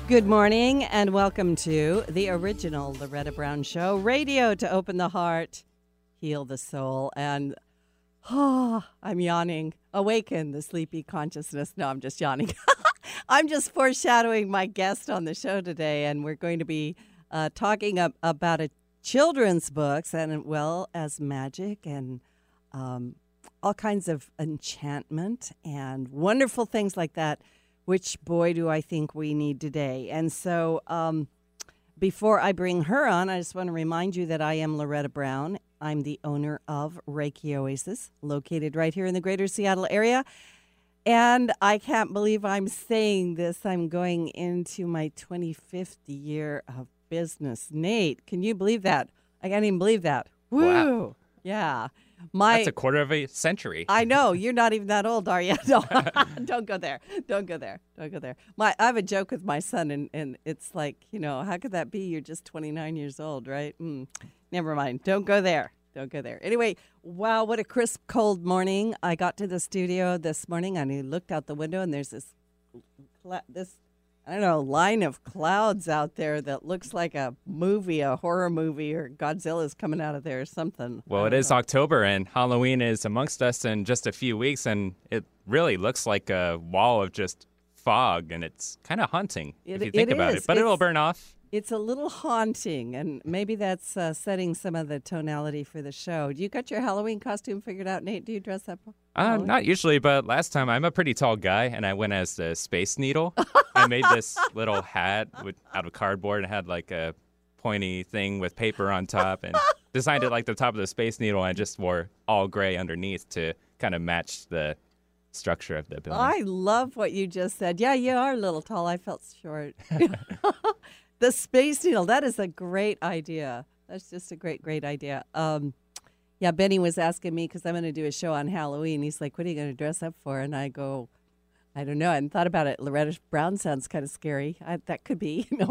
Good morning and welcome to the original Loretta Brown Show, radio to open the heart, heal the soul, and I'm yawning. Awaken the sleepy consciousness. No, I'm just yawning. I'm just foreshadowing my guest on the show today, and we're going to be talking about a children's books and well as magic and all kinds of enchantment and wonderful things like that, which, boy, do I think we need today. And so before I bring her on, I just want to remind you that I am Loretta Brown. I'm the owner of Reiki Oasis, located right here in the greater Seattle area. And I can't believe I'm saying this. I'm going into my 25th year of business. Nate, can you believe that? I can't even believe that. Woo! Wow. Yeah. That's a quarter of a century. I know. You're not even that old, are you? No, don't go there. Don't go there. Don't go there. I have a joke with my son, and it's like, how could that be? You're just 29 years old, right? Never mind. Don't go there. Don't go there. Anyway, wow, what a crisp, cold morning. I got to the studio this morning, and I looked out the window, and there's this line of clouds out there that looks like a movie, a horror movie, or Godzilla's coming out of there or something. Well, it is October, and Halloween is amongst us in just a few weeks, and it really looks like a wall of just fog, and it's kind of haunting if you think about it. But it'll burn off. It's a little haunting, and maybe that's setting some of the tonality for the show. Do you got your Halloween costume figured out, Nate? Do you dress up? Not usually, but last time I'm a pretty tall guy, and I went as the Space Needle. I made this little hat out of cardboard and had like a pointy thing with paper on top, and designed it like the top of the Space Needle, and I just wore all gray underneath to kind of match the structure of the building. I love what you just said. Yeah, you are a little tall. I felt short. The Space Needle, that is a great idea. That's just a great, great idea. Yeah, Benny was asking me because I'm going to do a show on Halloween. He's like, what are you going to dress up for? And I go, I don't know. I hadn't thought about it. Loretta Brown sounds kind of scary. That could be. No.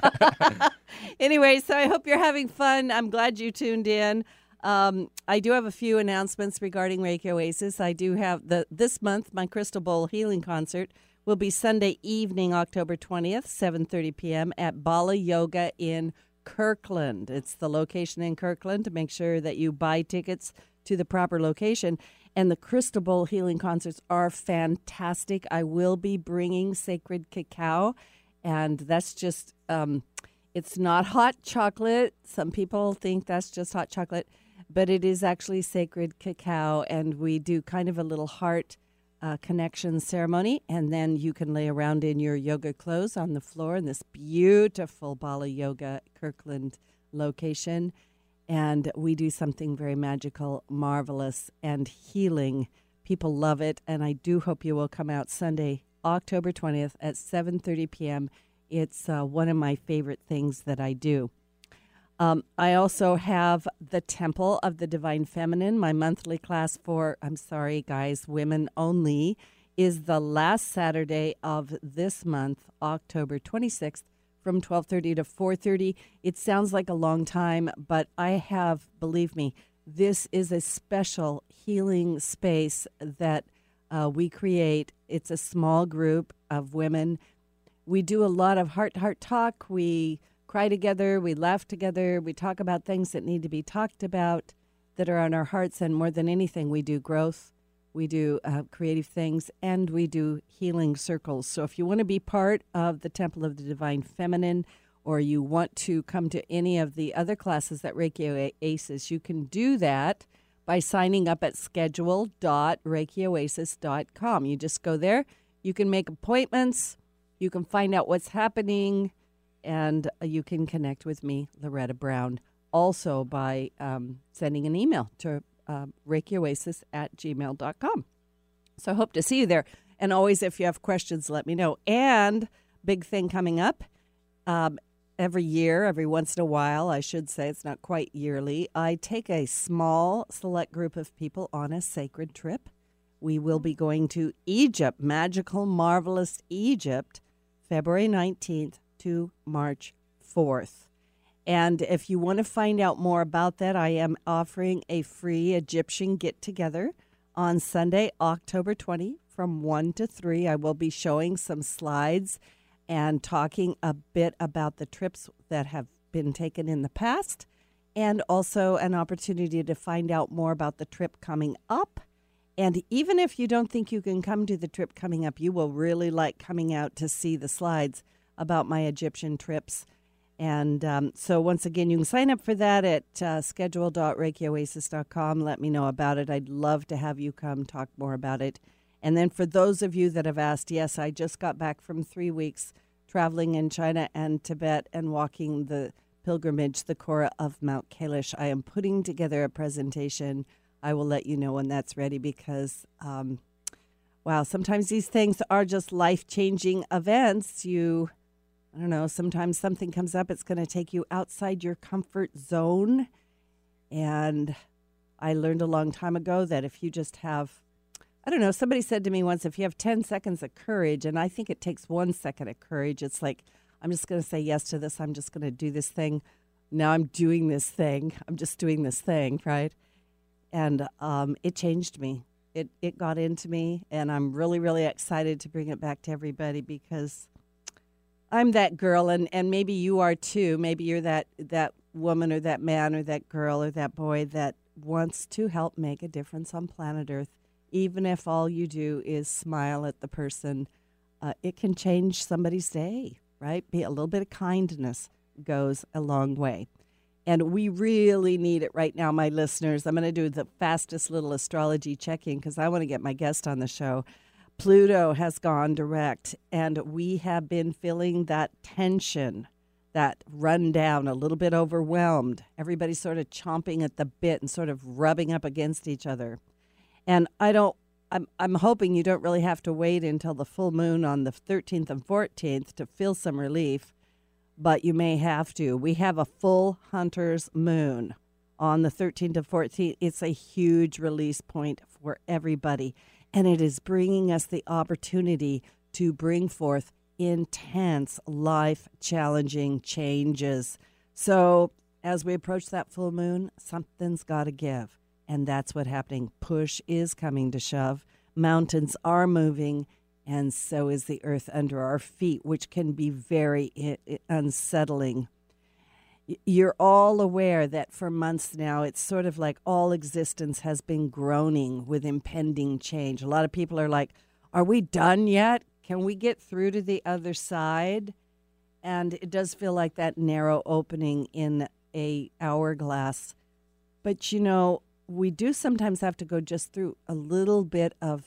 Anyway, so I hope you're having fun. I'm glad you tuned in. I do have a few announcements regarding Reiki Oasis. I do have this month, my Crystal Bowl Healing Concert will be Sunday evening, October 20th, 7:30 p.m. at Bala Yoga in Kirkland. It's the location in Kirkland to make sure that you buy tickets to the proper location. And the Crystal Bowl Healing Concerts are fantastic. I will be bringing Sacred Cacao, and that's just, it's not hot chocolate. Some people think that's just hot chocolate, but it is actually Sacred Cacao, and we do kind of a little heart connection ceremony, and then you can lay around in your yoga clothes on the floor in this beautiful Bala Yoga Kirkland location, and we do something very magical, marvelous, and healing. People love it, and I do hope you will come out Sunday, October 20th at 7:30 p.m. It's one of my favorite things that I do. I also have the Temple of the Divine Feminine. My monthly class for, I'm sorry, guys, women only, is the last Saturday of this month, October 26th, from 12:30 to 4:30. It sounds like a long time, but I have, believe me, this is a special healing space that we create. It's a small group of women. We do a lot of heart-to-heart talk. We cry together, we laugh together, we talk about things that need to be talked about that are on our hearts, and more than anything, we do growth, we do creative things, and we do healing circles. So if you want to be part of the Temple of the Divine Feminine, or you want to come to any of the other classes at Reiki Oasis, you can do that by signing up at schedule.reikioasis.com. You just go there, you can make appointments, you can find out what's happening, and you can connect with me, Loretta Brown, also by sending an email to reikioasis@gmail.com. So I hope to see you there. And always, if you have questions, let me know. And big thing coming up, every year, every once in a while, I should say, it's not quite yearly, I take a small, select group of people on a sacred trip. We will be going to Egypt, magical, marvelous Egypt, February 19th. To March 4th. And if you want to find out more about that, I am offering a free Egyptian get-together on Sunday, October 20, from 1 to 3. I will be showing some slides and talking a bit about the trips that have been taken in the past, and also an opportunity to find out more about the trip coming up. And even if you don't think you can come to the trip coming up, you will really like coming out to see the slides about my Egyptian trips. And so once again, you can sign up for that at schedule.ReikiOasis.com. Let me know about it. I'd love to have you come talk more about it. And then for those of you that have asked, yes, I just got back from 3 weeks traveling in China and Tibet and walking the pilgrimage, the Korah of Mount Kailash. I am putting together a presentation. I will let you know when that's ready because, wow, sometimes these things are just life-changing events. I don't know, sometimes something comes up, it's going to take you outside your comfort zone. And I learned a long time ago that if you just have, I don't know, somebody said to me once, if you have 10 seconds of courage, and I think it takes 1 second of courage, it's like, I'm just going to say yes to this. I'm just going to do this thing. Now I'm doing this thing. I'm just doing this thing, right? And it changed me. It got into me, and I'm really, really excited to bring it back to everybody because I'm that girl, and maybe you are too. Maybe you're that woman or that man or that girl or that boy that wants to help make a difference on planet Earth. Even if all you do is smile at the person, it can change somebody's day, right? Be a little bit of kindness goes a long way. And we really need it right now, my listeners. I'm going to do the fastest little astrology check-in because I want to get my guest on the show. Pluto has gone direct, and we have been feeling that tension, that rundown, a little bit overwhelmed. Everybody's sort of chomping at the bit and sort of rubbing up against each other. And I'm hoping you don't really have to wait until the full moon on the 13th and 14th to feel some relief, but you may have to. We have a full hunter's moon on the 13th and 14th. It's a huge release point for everybody. And it is bringing us the opportunity to bring forth intense, life-challenging changes. So as we approach that full moon, something's got to give. And that's what's happening. Push is coming to shove. Mountains are moving, and so is the earth under our feet, which can be very unsettling. You're all aware that for months now, it's sort of like all existence has been groaning with impending change. A lot of people are like, are we done yet? Can we get through to the other side? And it does feel like that narrow opening in a hourglass. But, you know, we do sometimes have to go just through a little bit of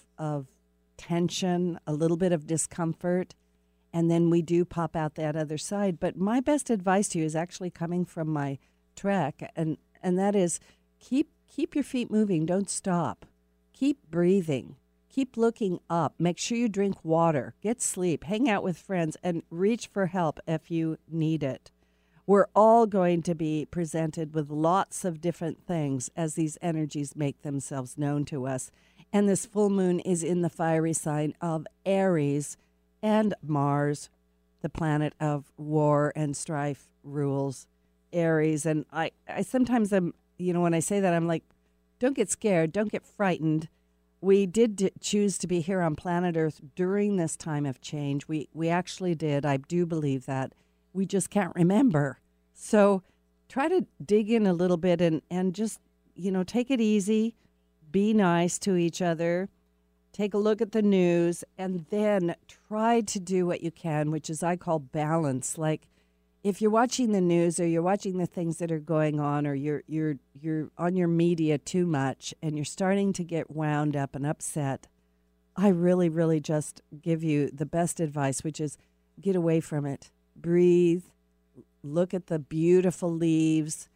tension, a little bit of discomfort, and then we do pop out that other side. But my best advice to you is actually coming from my trek, and that is keep your feet moving. Don't stop. Keep breathing. Keep looking up. Make sure you drink water. Get sleep. Hang out with friends, and reach for help if you need it. We're all going to be presented with lots of different things as these energies make themselves known to us. And this full moon is in the fiery sign of Aries, and Mars, the planet of war and strife, rules Aries. And I sometimes when I say that, I'm like, don't get scared, don't get frightened. We did choose to be here on planet Earth during this time of change. We actually did. I do believe that. We just can't remember. So try to dig in a little bit and just, take it easy. Be nice to each other. Take a look at the news, and then try to do what you can, which is I call balance. Like if you're watching the news or you're watching the things that are going on, or you're on your media too much and you're starting to get wound up and upset, I really, really just give you the best advice, which is get away from it. Breathe. Look at the beautiful leaves.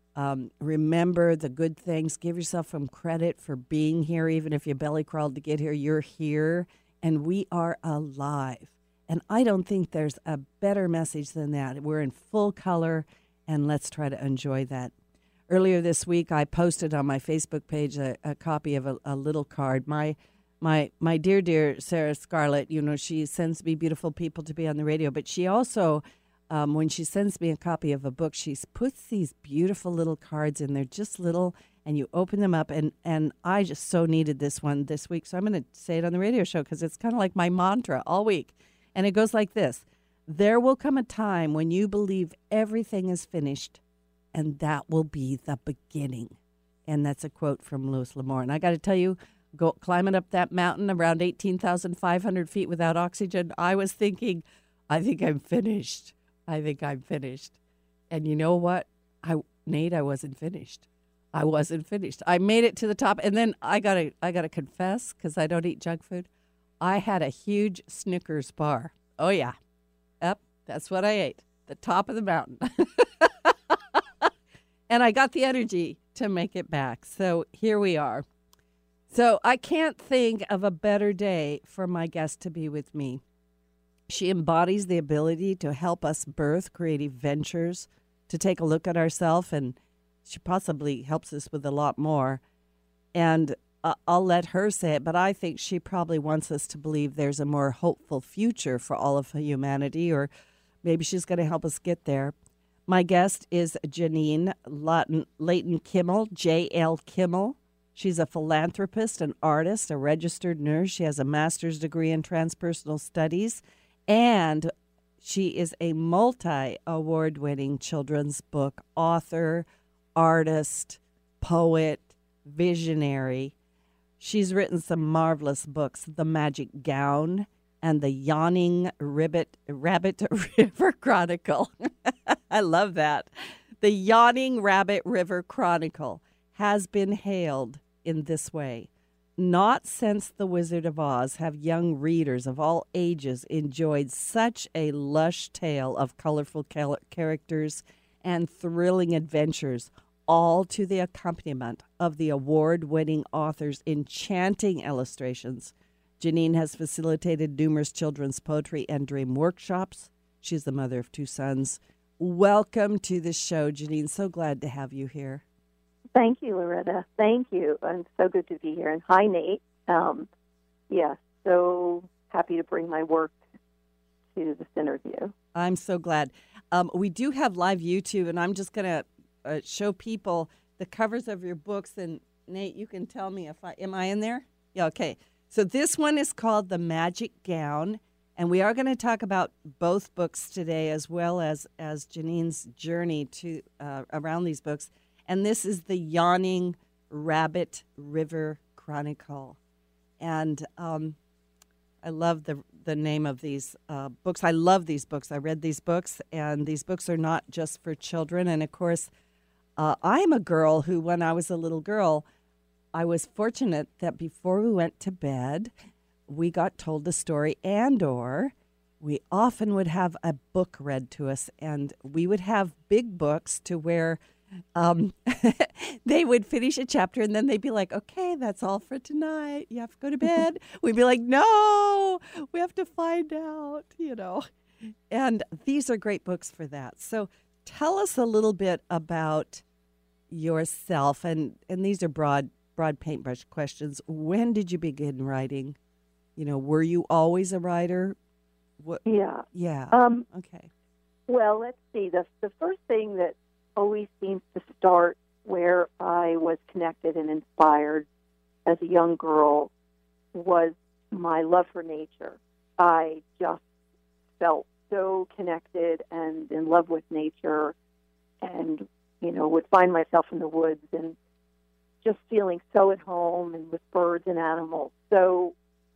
Remember the good things. Give yourself some credit for being here. Even if you belly crawled to get here, you're here, and we are alive. And I don't think there's a better message than that. We're in full color, and let's try to enjoy that. Earlier this week, I posted on my Facebook page a copy of a little card. My dear Sarah Scarlett, she sends me beautiful people to be on the radio, but she also, when she sends me a copy of a book, she puts these beautiful little cards in there, just little, and you open them up, and I just so needed this one this week, so I'm going to say it on the radio show because it's kind of like my mantra all week. And it goes like this: There will come a time when you believe everything is finished, and that will be the beginning. And that's a quote from Louis L'Amour. And I got to tell you, climbing up that mountain around 18,500 feet without oxygen, I was thinking, I think I'm finished. I think I'm finished. And you know what? Nate, I wasn't finished. I wasn't finished. I made it to the top, and then I gotta confess, because I don't eat junk food. I had a huge Snickers bar. Oh yeah, yep, that's what I ate. The top of the mountain, and I got the energy to make it back. So here we are. So I can't think of a better day for my guest to be with me. She embodies the ability to help us birth creative ventures, to take a look at ourselves, and she possibly helps us with a lot more. And I'll let her say it, but I think she probably wants us to believe there's a more hopeful future for all of humanity, or maybe she's going to help us get there. My guest is Janine Layton Kimmel, J.L. Kimmel. She's a philanthropist, an artist, a registered nurse. She has a master's degree in transpersonal studies, and she is a multi-award-winning children's book author, artist, poet, visionary. She's written some marvelous books, The Magic Gown and The Yawning Rabbit River Chronicle. I love that. The Yawning Rabbit River Chronicle has been hailed in this way. Not since The Wizard of Oz have young readers of all ages enjoyed such a lush tale of colorful characters and thrilling adventures, all to the accompaniment of the award-winning author's enchanting illustrations. Janine has facilitated numerous children's poetry and dream workshops. She's the mother of 2 sons. Welcome to the show, Janine. So glad to have you here. Thank you, Loretta. Thank you. I'm so good to be here. And hi, Nate. So happy to bring my work to this interview. I'm so glad. We do have live YouTube, and I'm just going to show people the covers of your books. And Nate, you can tell me am I in there? Yeah, okay. So this one is called The Magic Gown, and we are going to talk about both books today, as well as Janine's journey to around these books. And this is The Yawning Rabbit River Chronicle. And I love the name of these books. I love these books. I read these books, and these books are not just for children. And, of course, I'm a girl who, when I was a little girl, I was fortunate that before we went to bed, we got told the story, and/or we often would have a book read to us, and we would have big books to where they would finish a chapter, and then they'd be like, okay, that's all for tonight. You have to go to bed. We'd be like, no, we have to find out, And these are great books for that. So tell us a little bit about yourself, and these are broad paintbrush questions. When did you begin writing? Were you always a writer? What? Yeah. Yeah. Okay. Well, let's see. The first thing that always seems to start where I was connected and inspired as a young girl was my love for nature. I just felt so connected and in love with nature, and would find myself in the woods and just feeling so at home and with birds and animals. So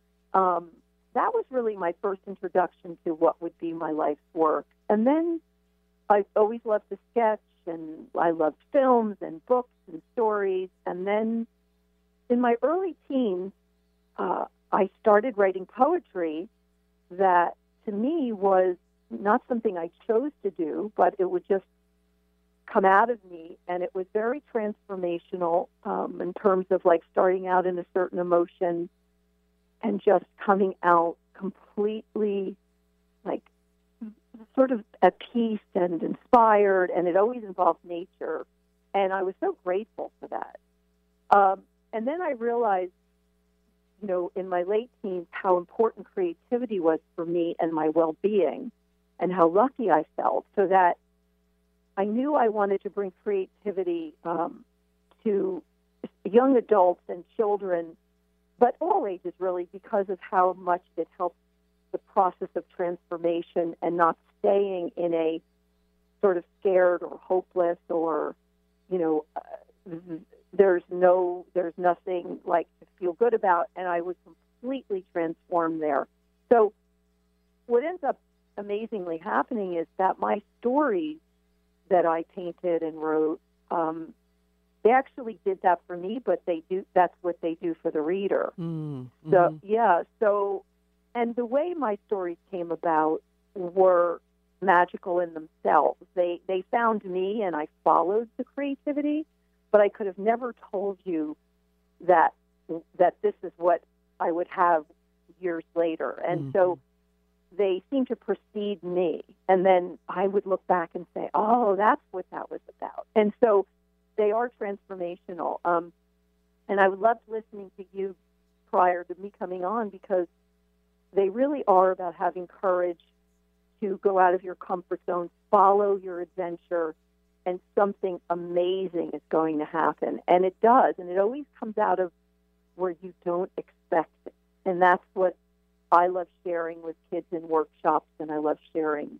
that was really my first introduction to what would be my life's work. And then I always loved to sketch, and I loved films and books and stories. And then in my early teens, I started writing poetry that, to me, was not something I chose to do, but it would just come out of me. And it was very transformational in terms of like starting out in a certain emotion and just coming out completely like sort of at peace and inspired, and it always involved nature. And I was so grateful for that. And then I realized, in my late teens, how important creativity was for me and my well-being, and how lucky I felt, so that I knew I wanted to bring creativity to young adults and children, but all ages really, because of how much it helps the process of transformation and not staying in a sort of scared or hopeless or, there's nothing like to feel good about, and I was completely transformed there. So what ends up amazingly happening is that my stories that I painted and wrote, they actually did that for me, but that's what they do for the reader. Mm-hmm. So, and the way my stories came about were magical in themselves. They found me, and I followed the creativity, but I could have never told you that this is what I would have years later. And so they seemed to precede me. And then I would look back and say, oh, that's what that was about. And so they are transformational. And I loved listening to you prior to me coming on, because they really are about having courage to go out of your comfort zone, follow your adventure, and something amazing is going to happen. And it does. And it always comes out of where you don't expect it. And that's what I love sharing with kids in workshops, and I love sharing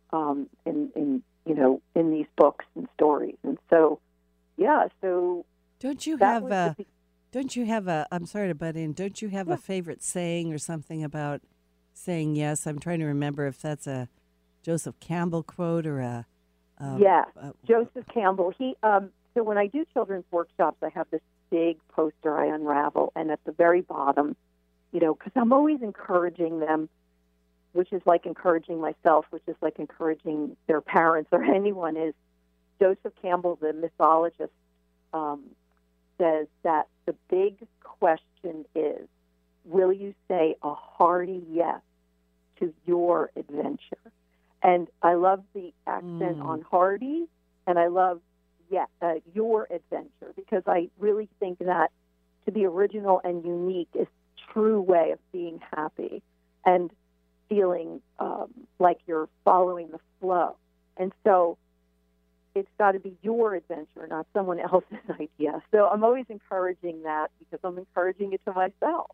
in these books and stories. And so, don't you have I'm sorry to butt in, don't you have a favorite saying or something about saying yes? I'm trying to remember if that's a Joseph Campbell quote or a Joseph Campbell. He so when I do children's workshops, I have this big poster I unravel, and at the very bottom, because I'm always encouraging them, which is like encouraging myself, which is like encouraging their parents or anyone, is Joseph Campbell, the mythologist, says that the big question is, will you say a hearty yes to your adventure? And I love the accent on hearty, and I love your adventure, because I really think that to be original and unique is a true way of being happy and feeling like you're following the flow. And so it's got to be your adventure, not someone else's idea. So I'm always encouraging that, because I'm encouraging it to myself.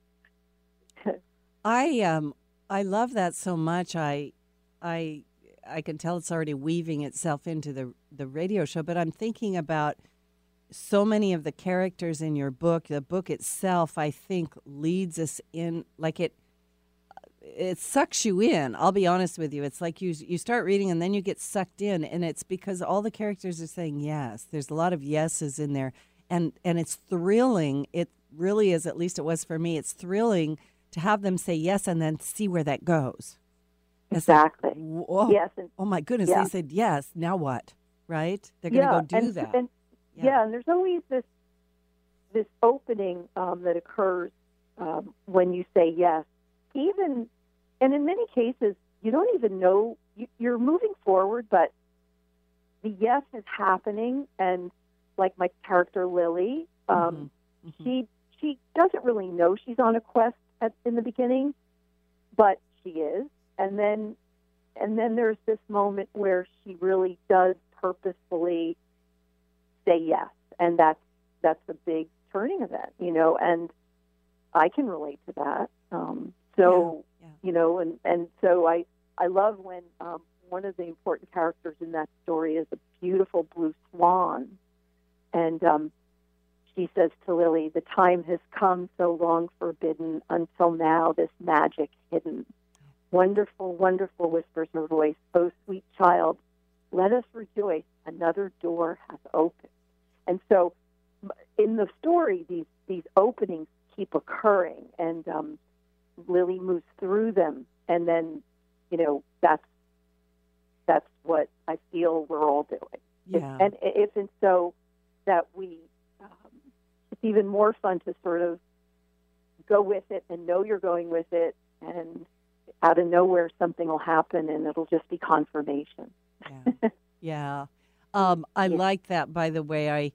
I love that so much. I can tell it's already weaving itself into the radio show, but I'm thinking about so many of the characters in your book. The book itself, I think, leads us in, like it sucks you in. I'll be honest with you. It's like you start reading and then you get sucked in, and it's because all the characters are saying yes. There's a lot of yeses in there, and it's thrilling. It really is, at least it was for me. It's thrilling to have them say yes and then see where that goes. Exactly. Like, whoa, yes. Oh my goodness. They said yes. Now what? Right? They're going to go do that. And there's always this opening that occurs when you say yes. And in many cases, you don't even know you're moving forward, but the yes is happening. And like my character Lily, she doesn't really know she's on a quest in the beginning, but she is. And then there's this moment where she really does purposefully say yes, and that's a big turning event, and I can relate to that. So I love when one of the important characters in that story is a beautiful blue swan, and she says to Lily, "The time has come so long forbidden, until now this magic hidden. Wonderful, wonderful," whispers her voice. "Oh, sweet child, let us rejoice. Another door has opened." And so in the story, these openings keep occurring, and Lily moves through them. And then, that's what I feel we're all doing. Yeah. And it's so that it's even more fun to sort of go with it and know you're going with it, and out of nowhere something will happen and it'll just be confirmation. Yeah. I like that, by the way.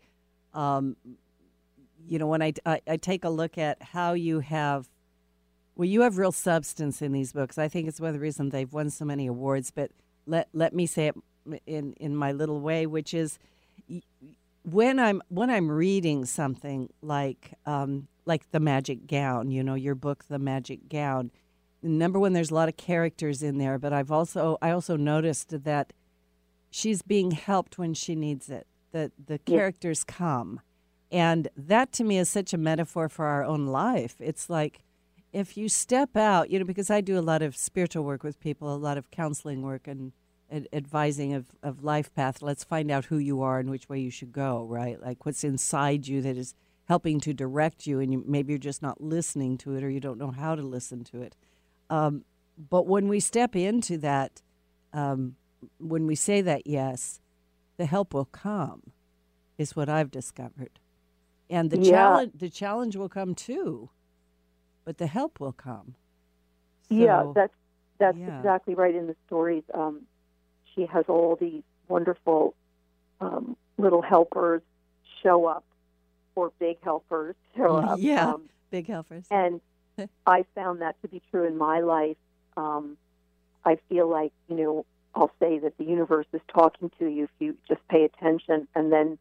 When I take a look at how you have real substance in these books. I think it's one of the reasons they've won so many awards, but let me say it in my little way, which is when I'm reading something like The Magic Gown, your book, The Magic Gown, number one, there's a lot of characters in there, but I also noticed that she's being helped when she needs it. The characters come. And that to me is such a metaphor for our own life. It's like if you step out, because I do a lot of spiritual work with people, a lot of counseling work and advising of life path. Let's find out who you are and which way you should go, right? Like what's inside you that is helping to direct you, and maybe you're just not listening to it or you don't know how to listen to it. But when we step into that, when we say that yes, the help will come, is what I've discovered. And the challenge will come too, but the help will come. So, that's exactly right. In the stories, she has all these wonderful little helpers show up, or big helpers show up. Yeah, big helpers. And I found that to be true in my life. I feel like, I'll say that the universe is talking to you if you just pay attention, and then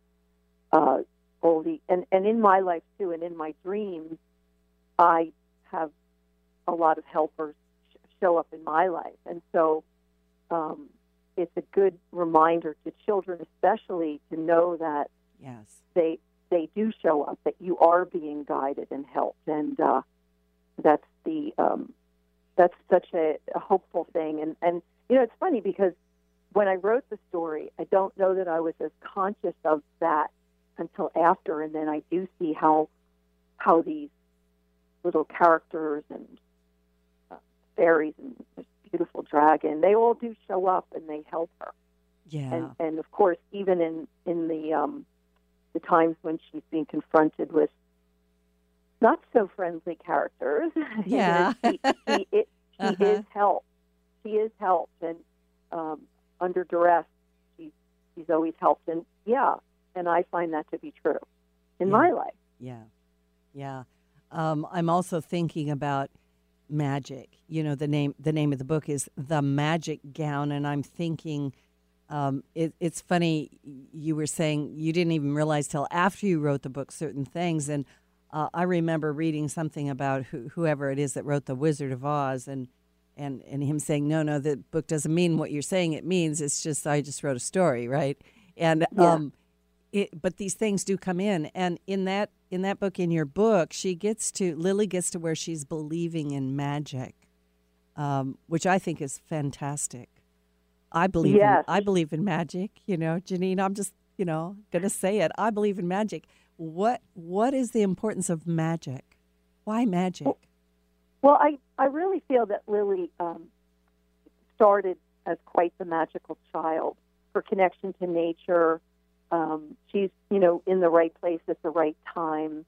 and in my life too, and in my dreams, I have a lot of helpers show up in my life, and so it's a good reminder to children, especially, to know that they do show up, that you are being guided and helped, and that's such a hopeful thing. And it's funny because when I wrote the story, I don't know that I was as conscious of that until after, and then I do see how these little characters and fairies and this beautiful dragon, they all do show up and they help her. Yeah. And of course, even in the times when she's being confronted with not so friendly characters, yeah, she is helped. She is helped, and under duress, she's always helped, and I find that to be true in my life. Yeah. I'm also thinking about magic. The name of the book is The Magic Gown, and I'm thinking it's funny you were saying you didn't even realize till after you wrote the book certain things, and I remember reading something about whoever it is that wrote The Wizard of Oz, and him saying, no, the book doesn't mean what you're saying it means. It's just I just wrote a story, right? And but these things do come in, and in that book, in your book, Lily gets to where she's believing in magic, which I think is fantastic. I believe in magic. Janine, I'm just going to say it. I believe in magic. What is the importance of magic? Why magic? Well, I really feel that Lily started as quite the magical child. Her connection to nature, she's, in the right place at the right time.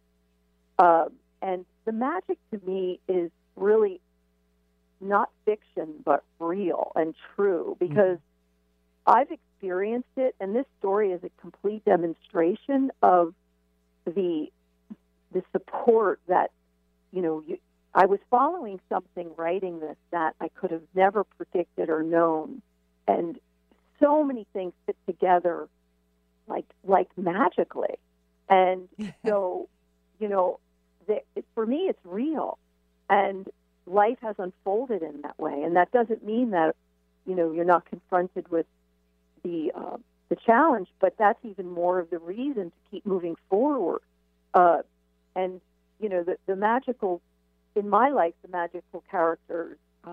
And the magic to me is really not fiction, but real and true, because I've experienced it, and this story is a complete demonstration of the support that, I was following something writing this that I could have never predicted or known, and so many things fit together like magically. And so, for me, it's real, and life has unfolded in that way. And that doesn't mean that, you're not confronted with the challenge, but that's even more of the reason to keep moving forward. And, the magical, in my life, the magical characters,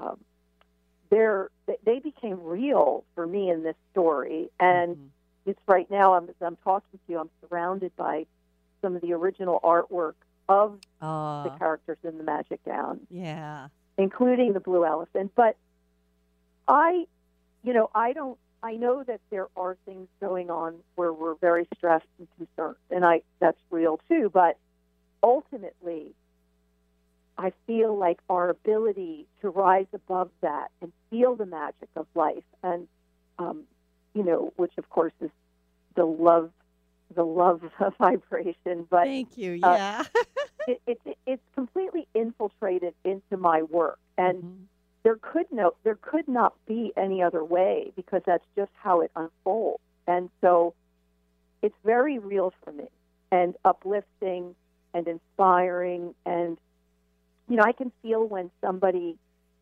they became real for me in this story. And it's right now, as I'm talking to you, I'm surrounded by some of the original artwork of the characters in the Magic Gown. Yeah. Including the blue elephant. But I know that there are things going on where we're very stressed and concerned, and that's real too. But ultimately, I feel like our ability to rise above that and feel the magic of life, and which of course is the love vibration. But thank you. Yeah, it's completely infiltrated into my work, and there could not be any other way, because that's just how it unfolds. And so it's very real for me, and uplifting and inspiring. And I can feel when somebody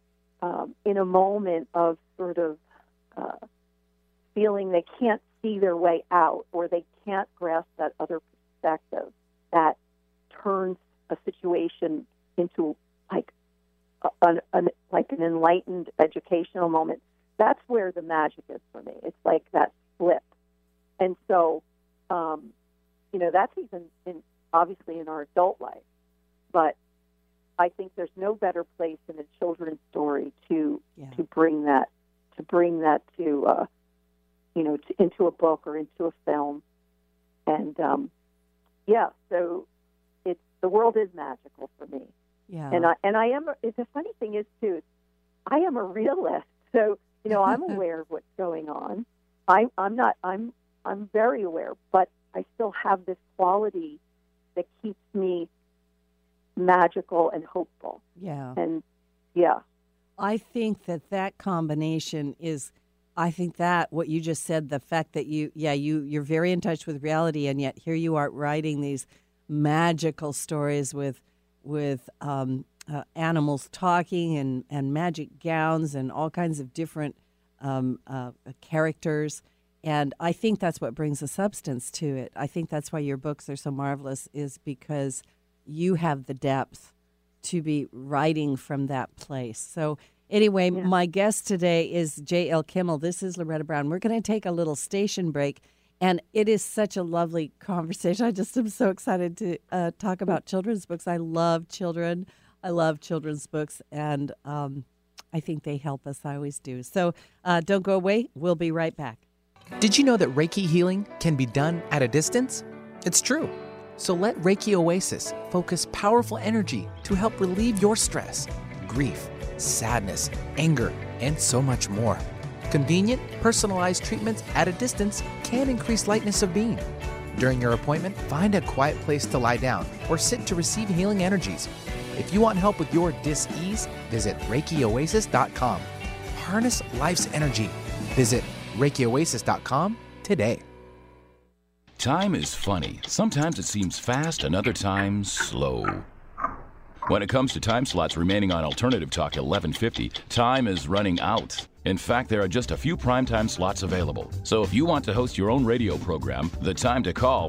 in a moment of sort of feeling they can't see their way out, or they can't grasp that other perspective that turns a situation into like an enlightened educational moment. That's where the magic is for me. It's like that flip. And so, that's even obviously in our adult life. But I think there's no better place in a children's story to bring that to into a book or into a film. And so the world is magical for me. Yeah. And I am. The funny thing is too, I am a realist. So I'm aware of what's going on. I'm very aware, but I still have this quality that keeps me magical and hopeful. Yeah. And yeah. I think that combination is, I think that what you just said, the fact that you're very in touch with reality, and yet here you are writing these magical stories with animals talking and magic gowns and all kinds of different characters. And I think that's what brings a substance to it. I think that's why your books are so marvelous, is because you have the depth to be writing from that place. So anyway, my guest today is J.L. Kimmel. This is Loretta Brown. We're going to take a little station break, and it is such a lovely conversation. I just am so excited to talk about children's books. I love children. I love children's books, and I think they help us. I always do. So don't go away. We'll be right back. Did you know that Reiki healing can be done at a distance? It's true. So let Reiki Oasis focus powerful energy to help relieve your stress, grief, sadness, anger, and so much more. Convenient, personalized treatments at a distance can increase lightness of being. During your appointment, find a quiet place to lie down or sit to receive healing energies. If you want help with your dis-ease, visit ReikiOasis.com. Harness life's energy. Visit ReikiOasis.com today. Time is funny. Sometimes it seems fast, and other times slow. When it comes to time slots remaining on Alternative Talk 1150, time is running out. In fact, there are just a few primetime slots available. So if you want to host your own radio program, the time to call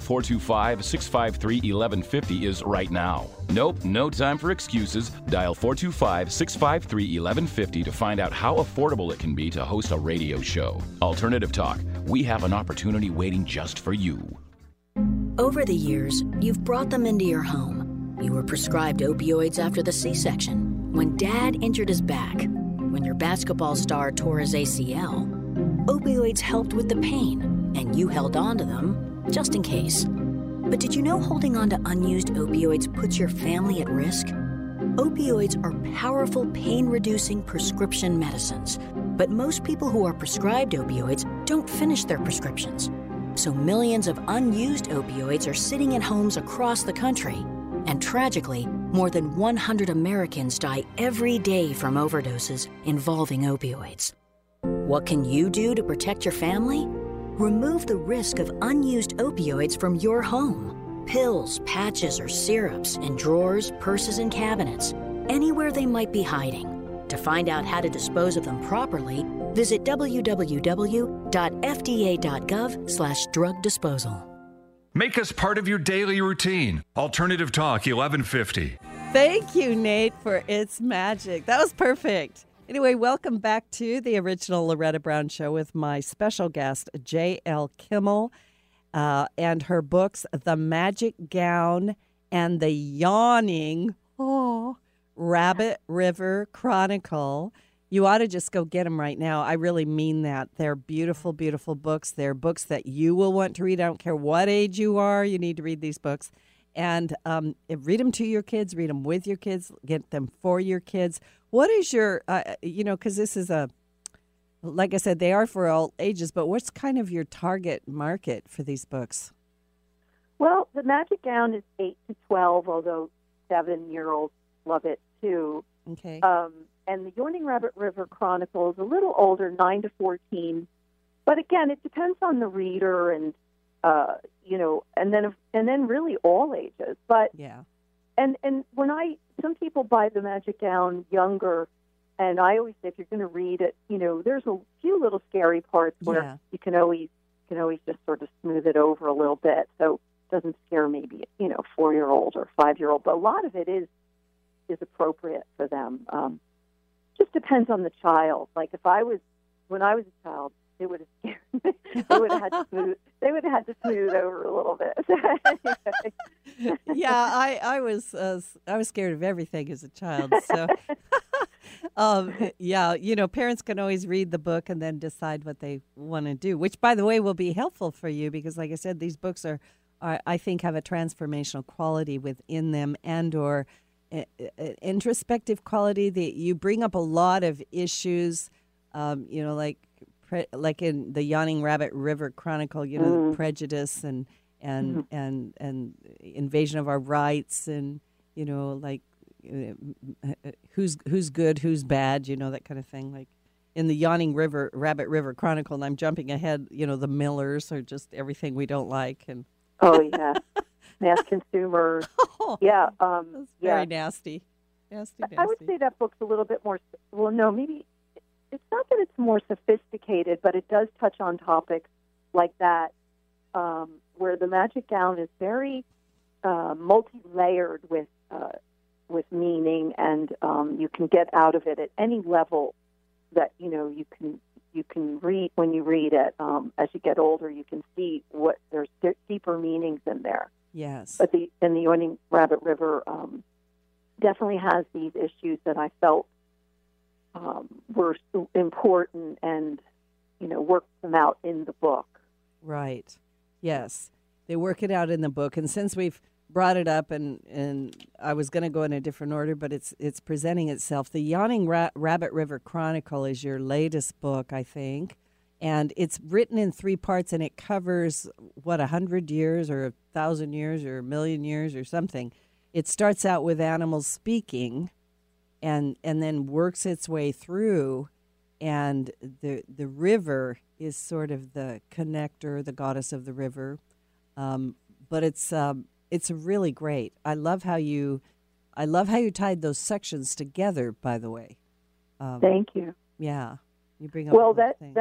425-653-1150 is right now. Nope, no time for excuses. Dial 425-653-1150 to find out how affordable it can be to host a radio show. Alternative Talk, we have an opportunity waiting just for you. Over the years, you've brought them into your home. You were prescribed opioids after the C-section, when Dad injured his back, when your basketball star tore his ACL. Opioids helped with the pain, and you held on to them just in case. But did you know holding on to unused opioids puts your family at risk? Opioids are powerful pain-reducing prescription medicines, but most people who are prescribed opioids don't finish their prescriptions. So millions of unused opioids are sitting in homes across the country. And tragically, more than 100 Americans die every day from overdoses involving opioids. What can you do to protect your family? Remove the risk of unused opioids from your home. Pills, patches, or syrups in drawers, purses, and cabinets, anywhere they might be hiding. To find out how to dispose of them properly, visit www.fda.gov/drug disposal. Make us part of your daily routine. Alternative Talk 1150. Thank you, Nate, for its magic. That was perfect. Anyway, welcome back to the original Loretta Brown Show with my special guest, J.L. Kimmel, and her books, The Magic Gown and The Yawning Rabbit River Chronicle. You ought to just go get them right now. I really mean that. They're beautiful, beautiful books. They're books that you will want to read. I don't care what age you are. You need to read these books. And read them to your kids. Read them with your kids. Get them for your kids. What is your, because this is like I said, they are for all ages, but what's kind of your target market for these books? Well, The Magic Gown is 8 to 12, although 7-year-olds love it too. Okay. And the Yawning Rabbit River Chronicle is a little older, 9 to 14. But again, it depends on the reader, and and then really all ages. But yeah, and when some people buy The Magic Gown younger, And I always say, if you're going to read it, there's a few little scary parts where you can always just sort of smooth it over a little bit, so it doesn't scare maybe 4-year-old or 5-year-old. But a lot of it is appropriate for them. Just depends on the child. Like when I was a child, it would have scared me. They would have had to smooth over a little bit. Yeah, I was scared of everything as a child. So, parents can always read the book and then decide what they want to do. Which, by the way, will be helpful for you because, like I said, these books are I think have a transformational quality within them and/or introspective quality. That you bring up a lot of issues, like in the Yawning Rabbit River Chronicle, prejudice and invasion of our rights, and who's good, who's bad, that kind of thing. Like in the Yawning Rabbit River Chronicle, and I'm jumping ahead, the Millers are just everything we don't like, and mass consumers. That's very nasty. I would say that book's a little bit more. Well, no, maybe. It's not that it's more sophisticated, but it does touch on topics like that, where the Magic Gown is very multi-layered with meaning, and you can get out of it at any level that you can read. When you read it, as you get older, you can see what there's deeper meanings in there. Yes, but the Yawning Rabbit River definitely has these issues that I felt were important, and worked them out in the book. Right. Yes, they work it out in the book. And since we've brought it up, and I was going to go in a different order, but it's presenting itself. The Yawning Rabbit River Chronicle is your latest book, I think, and it's written in 3 parts, and it covers 100 years or 1,000 years or 1,000,000 years or something. It starts out with animals speaking, and then works its way through, and the river is sort of the connector, the goddess of the river. But it's really great. I love how you tied those sections together. By the way, thank you. Yeah, you bring up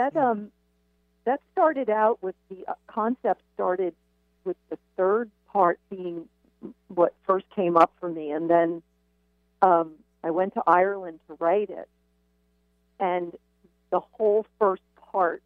that started out with the concept started with the 3rd part being what first came up for me, and then I went to Ireland to write it, and the whole first part,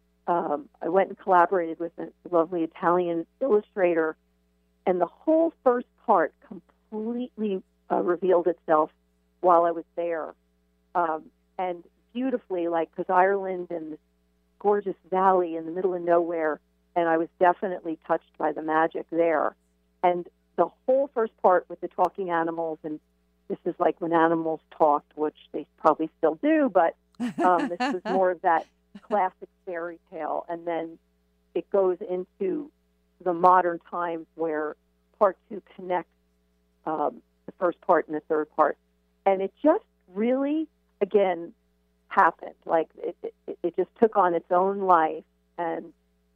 I went and collaborated with a lovely Italian illustrator, and the whole first part completely revealed itself while I was there, and beautifully, because Ireland and this gorgeous valley in the middle of nowhere, and I was definitely touched by the magic there, and the whole first part with the talking animals, and this is like when animals talked, which they probably still do, but this was more of that classic fairy tale. And then it goes into the modern times where part 2 connects the first part and the 3rd part. And it just really, again, happened. Like it just took on its own life. And,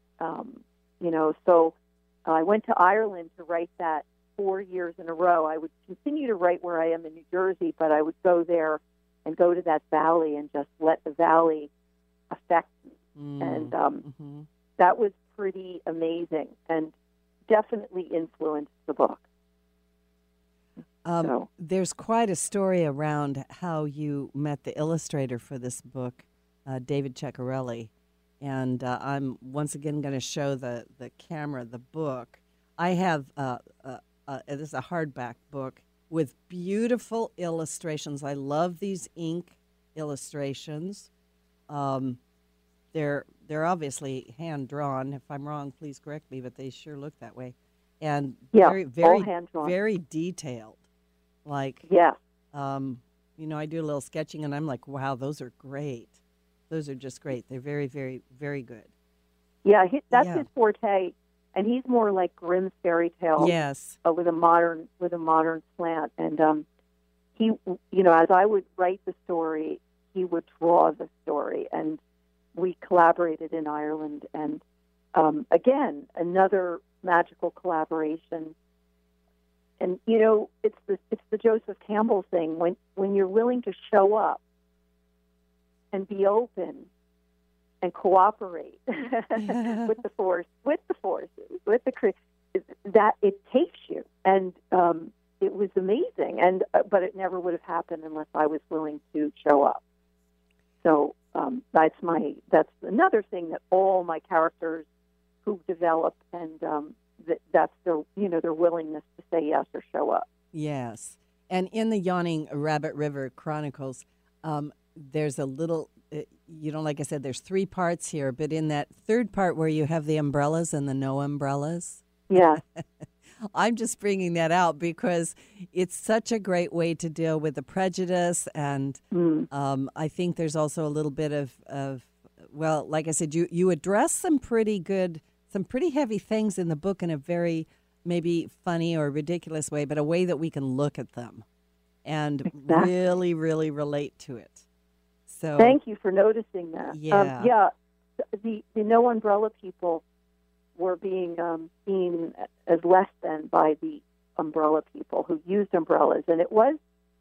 so I went to Ireland to write that 4 years in a row. I would continue to write where I am in New Jersey, but I would go there and go to that valley and just let the valley affect me. And that was pretty amazing and definitely influenced the book. There's quite a story around how you met the illustrator for this book, David Ceccarelli. And I'm once again going to show the camera the book. I have this is a hardback book with beautiful illustrations. I love these ink illustrations. They're very hand drawn. If I'm wrong, please correct me, but they sure look that way. And very all hand drawn, very detailed. I do a little sketching, and I'm like, wow, those are great. Those are just great. They're very, very, very good. Yeah, that's his forte. And he's more like Grimm's fairy tale, yes, with a modern slant. And he, as I would write the story, he would draw the story, and we collaborated in Ireland. And again, another magical collaboration. And it's the Joseph Campbell thing. When you're willing to show up and be open and cooperate with the forces, with the that it takes you. And it was amazing, but it never would have happened unless I was willing to show up. So that's another thing that all my characters who develop, and that's their willingness to say yes or show up. Yes. And in the Yawning Rabbit River Chronicles, there's a little, like I said, there's 3 parts here, but in that third part where you have the umbrellas and the no umbrellas. Yeah. I'm just bringing that out because it's such a great way to deal with the prejudice. And I think there's also a little bit of well, like I said, you address some pretty heavy things in the book in a very maybe funny or ridiculous way, but a way that we can look at them and really, really relate to it. So thank you for noticing that. Yeah. The no umbrella people were being seen as less than by the umbrella people who used umbrellas, and it was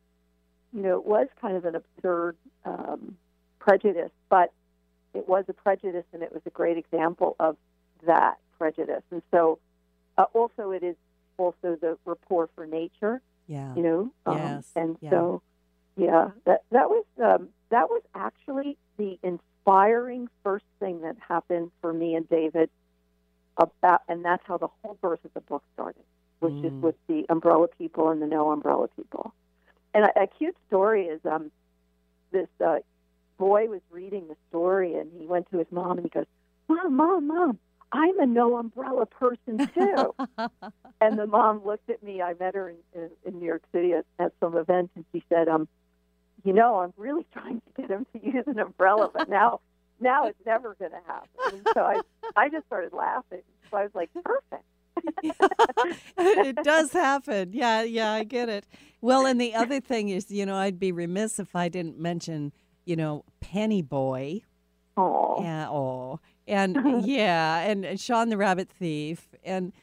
kind of an absurd prejudice, but it was a prejudice, and it was a great example of that prejudice. And so, also, it is also the rapport for nature. Yeah. Yes. And so, that was actually the inspiring first thing that happened for me and David. And that's how the whole birth of the book started, which is with the umbrella people and the no umbrella people. And a cute story is this boy was reading the story, and he went to his mom and he goes, Mom, I'm a no umbrella person too. And the mom looked at me. I met her in New York City at some event, and she said, I'm really trying to get him to use an umbrella, but now it's never going to happen. And so I just started laughing. So I was like, perfect. It does happen. Yeah, I get it. Well, and the other thing is, I'd be remiss if I didn't mention, Penny Boy. Oh. Yeah, and and Shaun the Rabbit Thief, and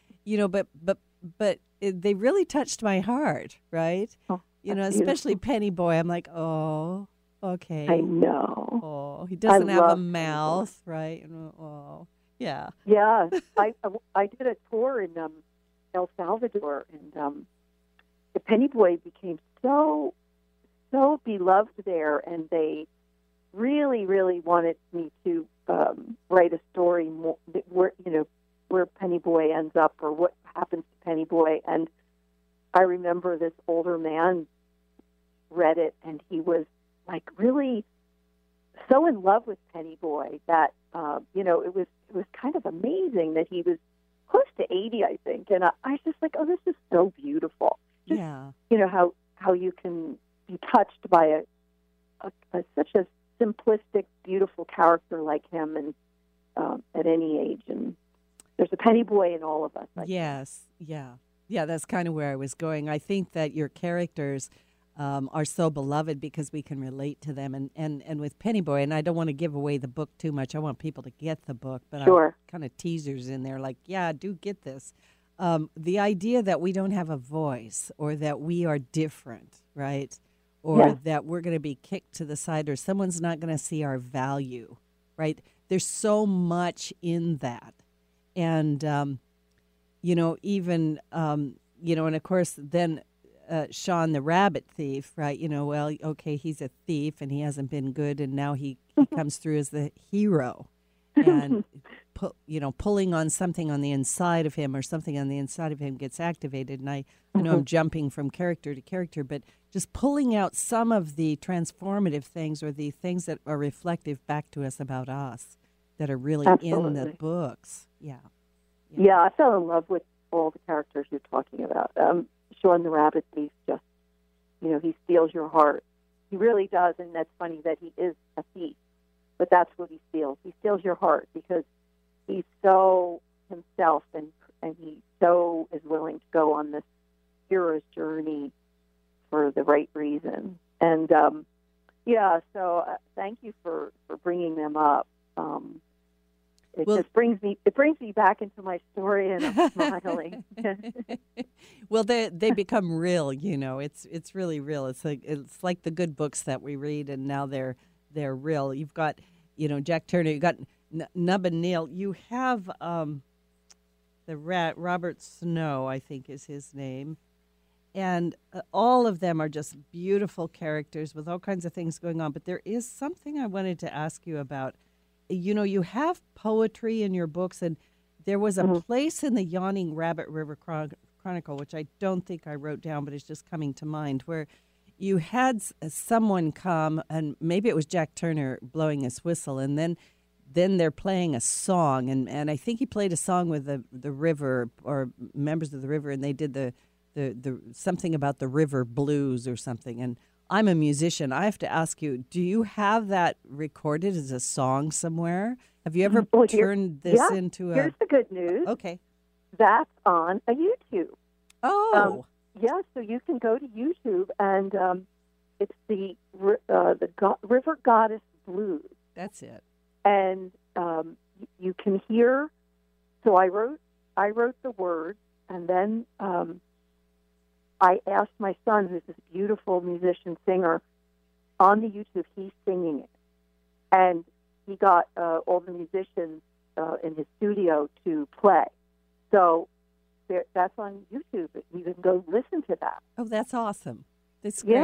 but they really touched my heart, right? Oh, especially Penny Boy. I'm like, oh, okay. I know. Oh, he doesn't have a mouth, right? Oh, yeah. Yeah, I did a tour in El Salvador, and the Penny Boy became so beloved there, and they really, really wanted me to write a story where Penny Boy ends up or what happens to Penny Boy. And I remember this older man read it, and he was like really so in love with Penny Boy that it was kind of amazing that he was close to 80, I think. And I was just like, oh, this is so beautiful. Yeah. How you can be touched by such a simplistic, beautiful character like him, and at any age. And there's a Penny Boy in all of us. Yes. Yeah. That's kind of where I was going. I think that your characters are so beloved because we can relate to them. And with Penny Boy, and I don't want to give away the book too much. I want people to get the book, but sure. Kind of teasers in there, like, do get this. The idea that we don't have a voice, or that we are different, right? Or that we're going to be kicked to the side, or someone's not going to see our value, right? There's so much in that. And, and of course, then Shaun the Rabbit Thief, right? He's a thief and he hasn't been good, and now he comes through as the hero. And, pulling on something on the inside of him, or something on the inside of him gets activated. And I know I'm jumping from character to character, but just pulling out some of the transformative things, or the things that are reflective back to us about us, that are really in the books. Yeah, I fell in love with all the characters you're talking about. Shaun the Rabbit Thief just, he steals your heart. He really does, and that's funny that he is a thief, but that's what he steals. He steals your heart because he's so himself, and he so is willing to go on this hero's journey for the right reason. And so thank you for bringing them up. Just brings me back into my story, and I'm smiling. Well, they become real. It's really real. It's like the good books that we read, and now they're they're real. You've got, Jack Turner. You got Nub and Neil. You have the rat Robert Snow, I think is his name, and all of them are just beautiful characters with all kinds of things going on. But there is something I wanted to ask you about. You have poetry in your books, and there was a place in the Yawning Rabbit River Chronicle, which I don't think I wrote down, but it's just coming to mind, where you had someone come, and maybe it was Jack Turner blowing his whistle, and then they're playing a song, and I think he played a song with the river or members of the river, and they did the something about the river blues or something. And I'm a musician. I have to ask you, do you have that recorded as a song somewhere? Have you ever turned this into a... Here's the good news. Okay. That's on a YouTube. Oh. Yeah, so you can go to YouTube, and it's the River Goddess Blues. That's it. And you can hear. So I wrote the words, and then I asked my son, who's this beautiful musician singer, on the YouTube. He's singing it, and he got all the musicians in his studio to play. So that's on YouTube. You can go listen to that. Oh, that's awesome. That's great.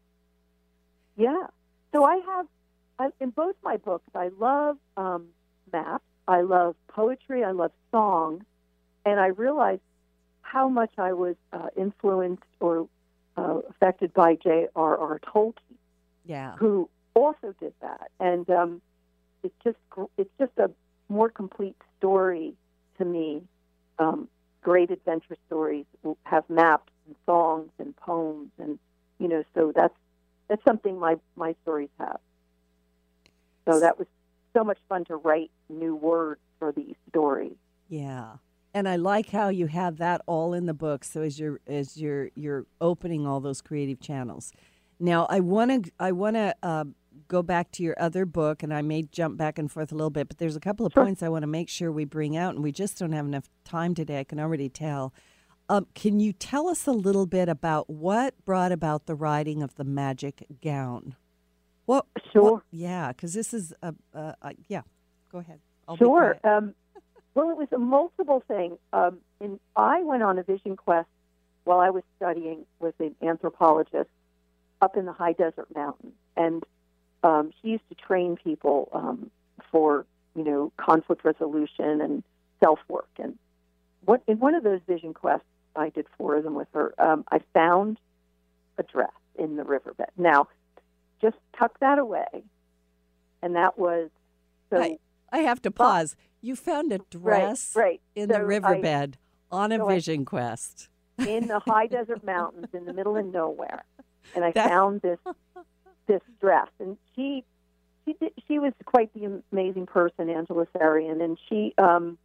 Yeah. So I have, in both my books, I love maps, I love poetry, I love song, and I realized how much I was influenced or affected by J.R.R. Tolkien, who also did that. And it's just a more complete story to me. Great adventure stories have maps and songs and poems, and so that's something my stories have. So that was so much fun to write new words for these stories. Yeah, and I like how you have that all in the book. So as you're opening all those creative channels. Now I want to go back to your other book, and I may jump back and forth a little bit, but there's a couple of points I want to make sure we bring out, and we just don't have enough time today. I can already tell. Can you tell us a little bit about what brought about the writing of the magic gown? Sure. Yeah, because this is yeah. Go ahead. Sure. Well, it was a multiple thing. And I went on a vision quest while I was studying with an anthropologist up in the high desert mountains, and she used to train people for conflict resolution and self work. And in one of those vision quests, I did 4 of them with her. I found a dress in the riverbed. Now, just tuck that away, and that was so. I have to pause. You found a dress in the riverbed on a vision quest in the high desert mountains in the middle of nowhere, and I found this dress, and she was quite the amazing person, Angela Sarian, and she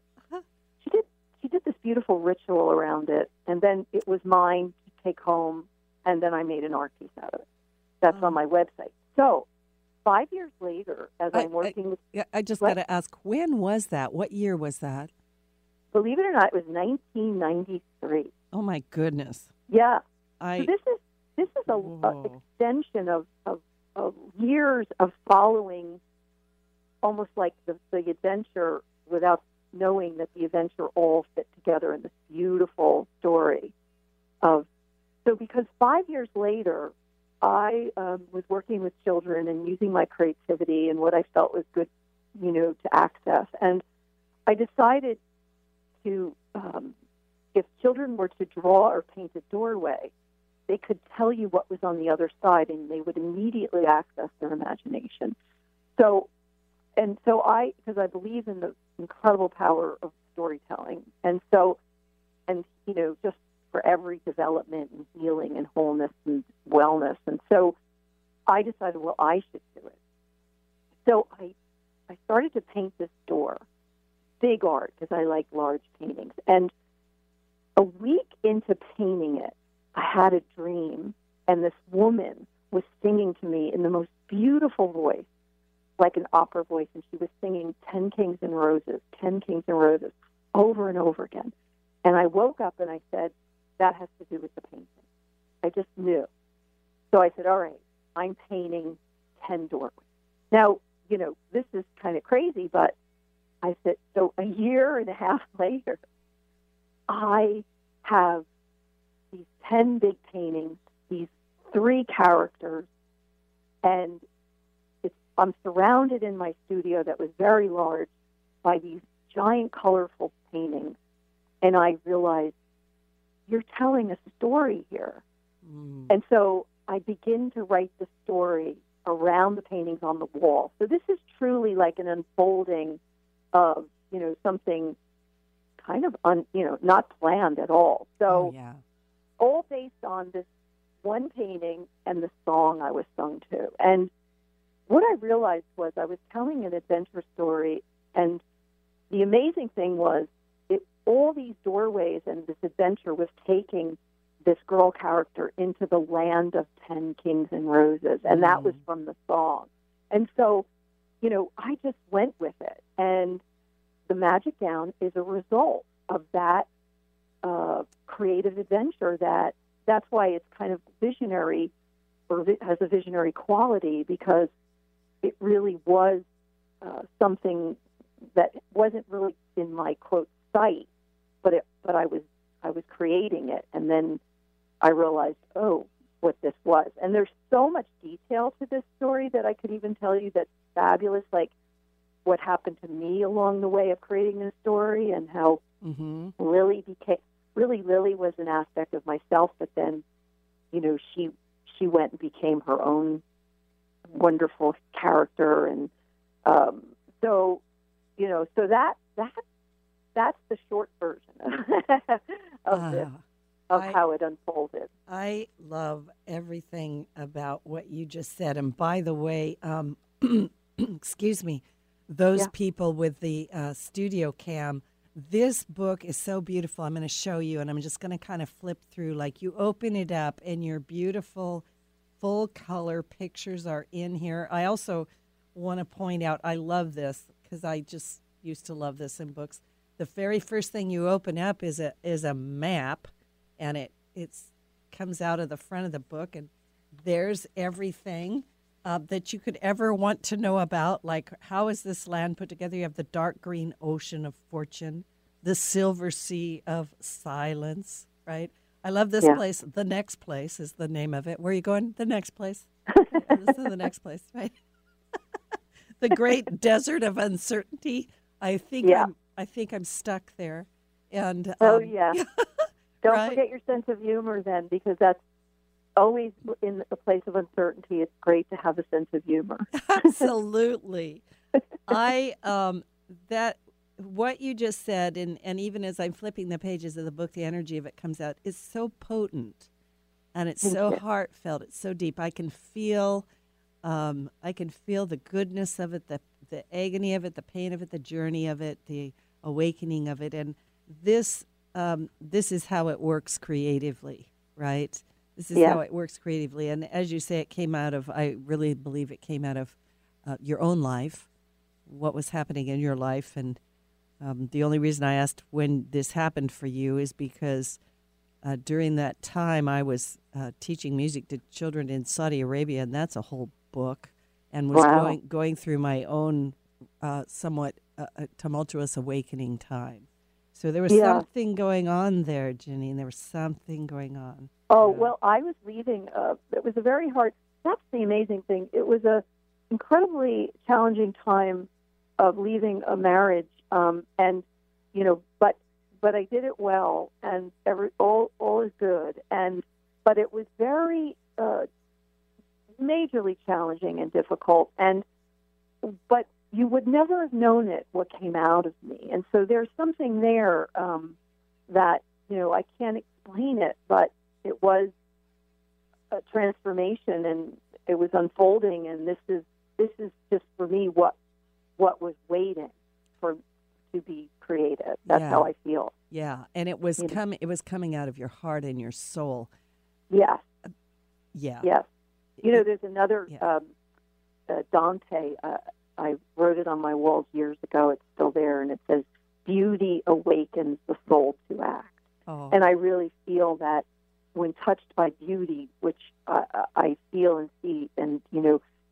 did this beautiful ritual around it, and then it was mine to take home, and then I made an art piece out of it. That's on my website. So 5 years later, as I'm working with... I just got to ask, when was that? What year was that? Believe it or not, it was 1993. Oh, my goodness. Yeah. So this is a extension of years of following almost like the adventure without knowing that the adventure all fit together in this beautiful story so because 5 years later, I was working with children and using my creativity and what I felt was good, to access. And I decided to, if children were to draw or paint a doorway, they could tell you what was on the other side, and they would immediately access their imagination. Because I believe in the incredible power of storytelling, and just for every development and healing and wholeness and wellness. And so I decided, well, I should do it. So I started to paint this door, big art, because I like large paintings. And a week into painting it, I had a dream, and this woman was singing to me in the most beautiful voice, like an opera voice, and she was singing 10 Kings and Roses, 10 Kings and Roses, over and over again. And I woke up and I said, that has to do with the painting. I just knew. So I said, all right, I'm painting 10 doorways. Now, this is kind of crazy, but I said, so a year and a half later, I have these 10 big paintings, these 3 characters, and I'm surrounded in my studio that was very large by these giant, colorful paintings. And I realized, you're telling a story here. Mm. And so I begin to write the story around the paintings on the wall. So this is truly like an unfolding of, something kind of, not planned at all. So all based on this one painting and the song I was sung to. And what I realized was I was telling an adventure story, and the amazing thing was all these doorways and this adventure was taking this girl character into the land of 10 kings and roses, and that was from the song. And so, I just went with it. And the Magic Gown is a result of that creative adventure. That's why it's kind of visionary, or it has a visionary quality, because it really was something that wasn't really in my quote sight, but I was creating it, and then I realized, what this was. And there's so much detail to this story that I could even tell you that's fabulous, like what happened to me along the way of creating this story, and how Lily was an aspect of myself, but then, she went and became her own wonderful character, and so that's the short version of this, of how it unfolded. I love everything about what you just said. And by the way, excuse me, those people with the studio cam, this book is so beautiful. I'm going to show you, and I'm just going to kind of flip through. Like, you open it up, and your beautiful full color pictures are in here. I also want to point out, I love this because I just used to love this in books. The very first thing you open up is a map, and it comes out of the front of the book, and there's everything that you could ever want to know about, like how is this land put together. You have the dark green ocean of fortune, the silver sea of silence, right? I love this place. The Next Place is the name of it. Where are you going? The next place. This is the next place, right? The great desert of uncertainty. I think I'm stuck there. And Don't right? forget your sense of humor then, because that's always in a place of uncertainty. It's great to have a sense of humor. Absolutely. What you just said, and even as I'm flipping the pages of the book, the energy of it comes out, is so potent, and it's so heartfelt. It's so deep. I can feel the goodness of it, the agony of it, the pain of it, the journey of it, the awakening of it, and this is how it works creatively, right? This is how it works creatively, and as you say, I really believe it came out of your own life, what was happening in your life, and the only reason I asked when this happened for you is because during that time I was teaching music to children in Saudi Arabia, and that's a whole book, and was going through my own somewhat tumultuous awakening time. So there was something going on there, Ginny, and there was something going on. Oh, well, I was leaving. It was a very hard, that's the amazing thing. It was a incredibly challenging time of leaving a marriage. And, but I did it well, and all is good. But it was very majorly challenging and difficult. But you would never have known what came out of me. And so there's something there that, I can't explain it, but it was a transformation, and it was unfolding. And this is just for me what was waiting to be creative. That's how I feel. Yeah, and it was coming out of your heart and your soul. Yes. Yeah. Yes. There's another Dante. I wrote it on my walls years ago. It's still there, and it says, "Beauty awakens the soul to act." Oh. And I really feel that when touched by beauty, which I feel and see, and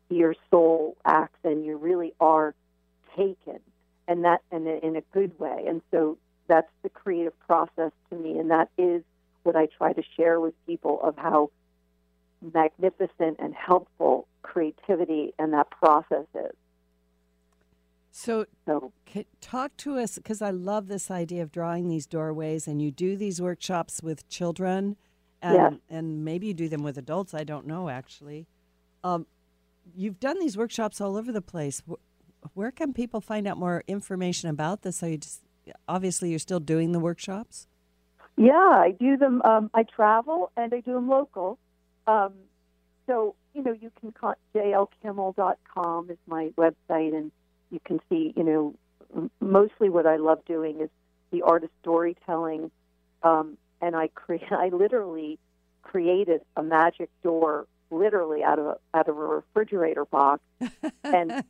your soul acts, and you really are taken, and that, and in a good way. And so that's the creative process to me, and that is what I try to share with people, of how magnificent and helpful creativity and that process is. So talk to us, because I love this idea of drawing these doorways, and you do these workshops with children, and, yes. and maybe you do them with adults. I don't know, actually. You've done these workshops all over the place. Where can people find out more information about this? Are you just, obviously, you're still doing the workshops? Yeah, I do them. I travel, and I do them local. So, you can jlkimmel.com is my website, and you can see, mostly what I love doing is the art of storytelling. And I literally created a magic door, literally out of a refrigerator box, and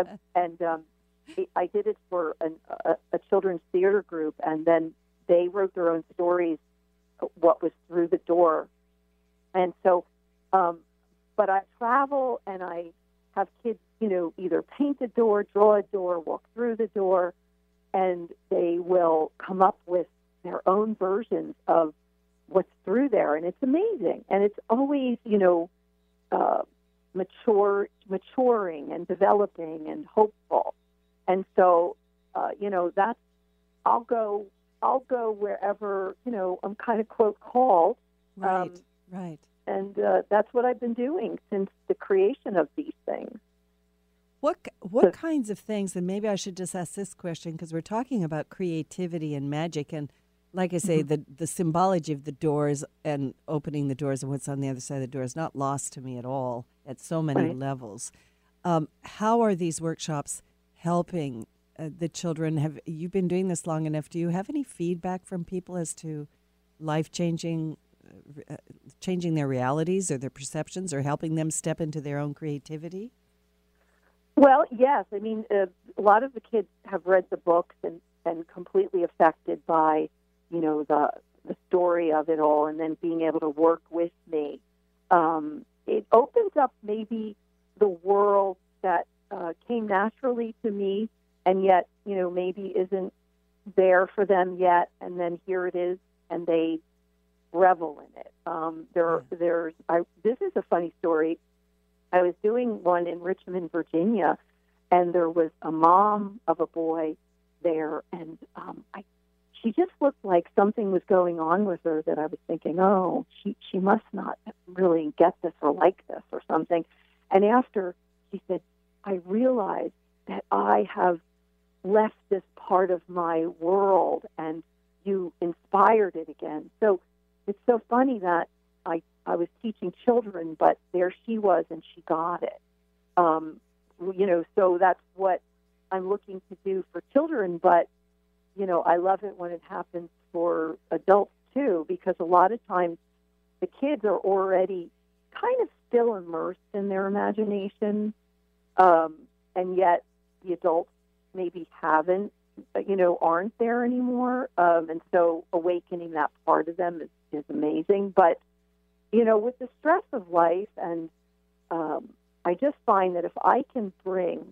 I did it for a children's theater group, and then they wrote their own stories, what was through the door. And so, but I travel, and I have kids, either paint a door, draw a door, walk through the door, and they will come up with their own versions of what's through there. And it's amazing. And it's always, maturing and developing and hopeful. And so, that's, I'll go wherever, I'm kind of, quote, called. Right, right. And that's what I've been doing since the creation of these things. What kinds of things, and maybe I should just ask this question, because we're talking about creativity and magic, and like I say, the symbology of the doors and opening the doors and what's on the other side of the door is not lost to me at all at so many levels. How are these workshops helping the children? Have you been doing this long enough? Do you have any feedback from people as to life-changing, changing their realities or their perceptions, or helping them step into their own creativity? Well, yes. I mean, a lot of the kids have read the books and completely affected by, the story of it all, and then being able to work with me. It opens up maybe the world that came naturally to me, and yet, maybe isn't there for them yet, and then here it is, and they revel in it. This is a funny story. I was doing one in Richmond, Virginia, and there was a mom of a boy there, and she just looked like something was going on with her that I was thinking, oh, she must not really get this or like this or something. And after, she said, I realized that I have left this part of my world, and you inspired it again. So it's so funny that I was teaching children, but there she was, and she got it. So that's what I'm looking to do for children, but, I love it when it happens for adults, too, because a lot of times the kids are already kind of still immersed in their imagination, and yet the adults maybe aren't there anymore, and so awakening that part of them is amazing. But with the stress of life, and I just find that if I can bring,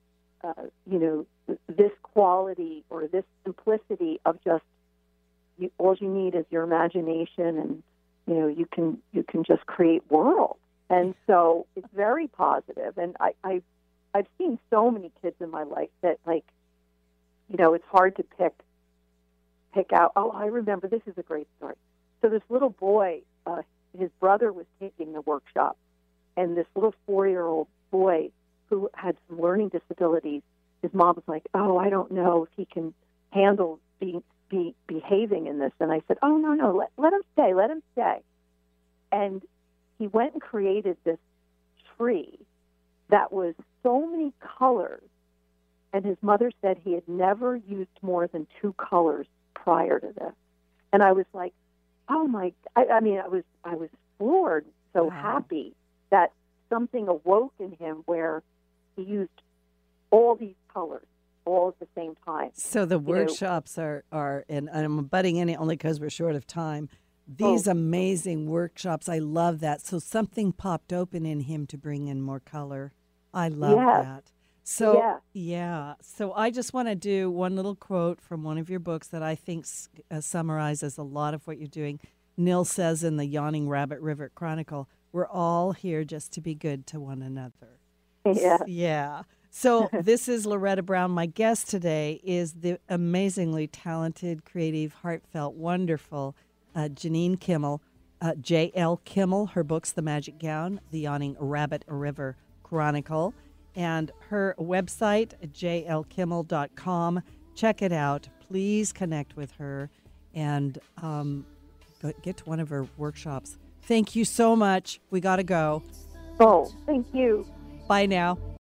this quality or this simplicity of just all you need is your imagination, and you can just create worlds, and so it's very positive. And I've seen so many kids in my life that it's hard to pick out. Oh, I remember, this is a great story. So this little boy, his brother was taking the workshop, and this little 4-year-old boy who had some learning disabilities, his mom was like, oh, I don't know if he can handle behaving in this. And I said, oh, no, let him stay. And he went and created this tree that was so many colors, and his mother said he had never used more than 2 colors prior to this. And I was like, oh my! I was floored, so happy that something awoke in him where he used all these colors all at the same time. So the workshops are, and I'm butting in it only because we're short of time. These amazing workshops, I love that. So something popped open in him to bring in more color I love Yes. that. So, Yeah. yeah. So I just want to do one little quote from one of your books that I think summarizes a lot of what you're doing. Nil says in the Yawning Rabbit River Chronicle, we're all here just to be good to one another. Yeah. Yeah. So this is Loretta Brown. My guest today is the amazingly talented, creative, heartfelt, wonderful Janine Kimmel, J.L. Kimmel. Her book's The Magic Gown, The Yawning Rabbit River Chronicle, and her website, jlkimmel.com. Check it out. Please connect with her and get to one of her workshops. Thank you so much. We got to go. Oh, thank you. Bye now.